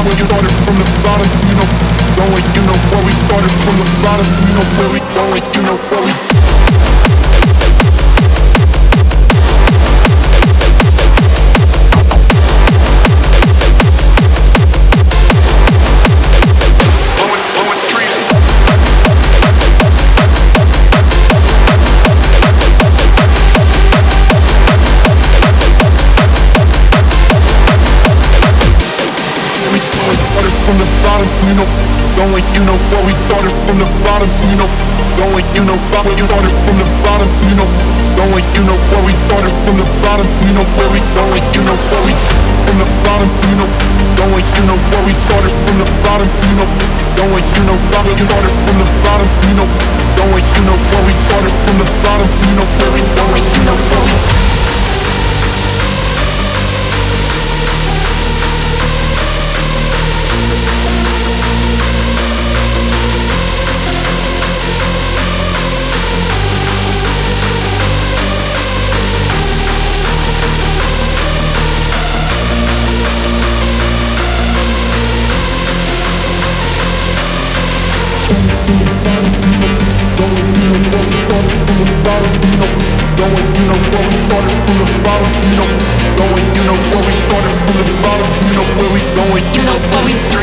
where you started from the bottom, you know, going, you know where we started from the bottom, you know where we going, you know where we. From the bottom, you know, going, you know where we started from the bottom, you know, going, you know where you started from the bottom, you know, going, you know where we started from the bottom, you know where we going, you know where we from the bottom, you know, going, you know where we started from the bottom, you know, going, you know where you started from the bottom, you know, going, you know where we started from the bottom, you know where we going, you know where we. Going, you know where we started from the bottom, you know where we going, you know where we.